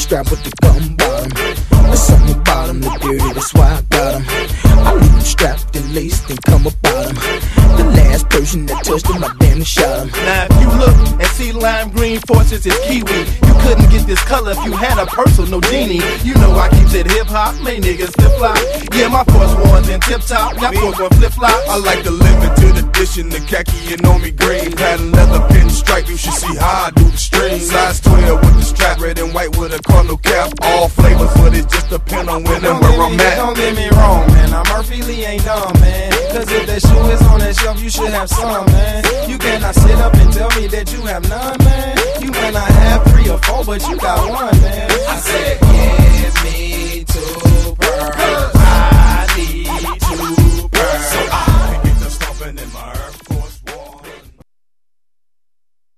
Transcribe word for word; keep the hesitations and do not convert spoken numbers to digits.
strap with the gum bottom. There's something about them, the dirty, that's why I got them. I leave them strapped and laced and come about them. The last person that touched them, I damn shot him. Now if you look and see lime green forces is kiwi, you couldn't get this color if you had a purse or no genie. You know I keep it hip hop, made niggas flip flop. Yeah, my force ones in tip top, got force one flip flop. I like to live into the dish in the khaki and on me green. Patent leather pinstripe, you should see how I do the string. Size twelve with the strap, red and white with a cardinal cap. All flavors, but it just depend on when and where I'm at. Don't get me wrong, man, I'm Murphy Lee ain't dumb, man. Cause if that shoe is on that shelf, you should have some, man. You cannot sit up and tell me that you have none, man. You may not have three or four, but you got one, man.